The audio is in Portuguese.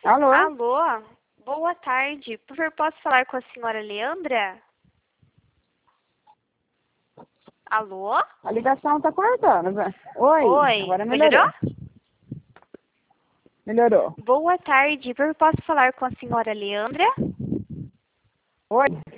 Alô? Alô, boa tarde. Por favor, posso falar com a senhora Leandra? Alô? A ligação tá cortando, velho. Oi, Oi, agora melhorou? Melhorou. Boa tarde. Por favor, posso falar com a senhora Leandra? Oi.